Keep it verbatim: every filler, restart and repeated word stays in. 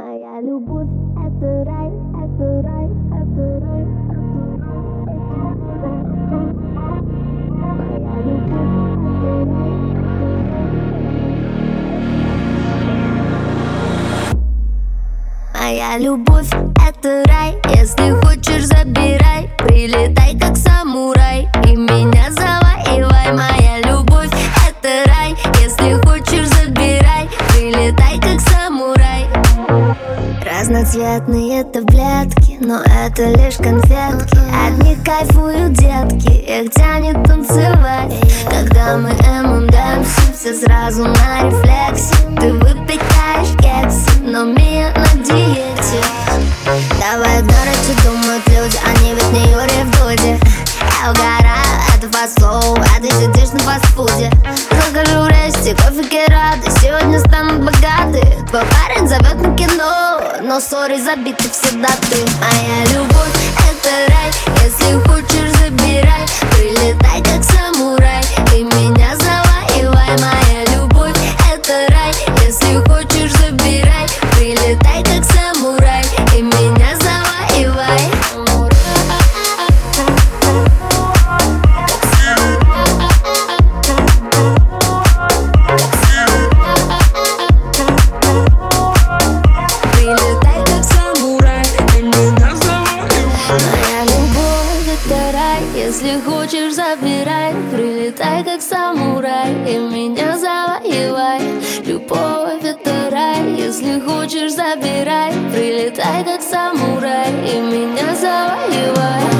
Моя любовь — это рай, это рай, это рай, это рай. Моя любовь — это рай. Моя любовь — это рай, если хочешь, забирай. Прилетай, как самурай, и меня завоевай. Моя любовь — это рай, если хочешь, забирай. Прилетай, как самурай. Разноцветные таблетки, но это лишь конфетки. От них кайфуют детки, их тянет танцевать. Когда мы эм эм дэнсим, все сразу на рефлексе. Ты выпекаешь кексы, но Мия на диете. Давай игнорить, что думают люди, они ведь не Юрий в Дуде. Я угораю, это фастфуд, а ты сидишь на фастфуде. Закажу рести, кофе рады, сегодня станут богаты. Твой парень зовет на кино, но сори, забиты все даты. Моя любовь — это рай, если хочешь, забирай. Прилетай, как самурай, и меня завоевай. Моя любовь — это рай, если хочешь, забирай. Прилетай, как самурай, и меня завоевай. Если хочешь, забирай. Прилетай, как самурай, и меня завоевай. Любовь — это рай, если хочешь, забирай. Прилетай, как самурай, и меня завоевай.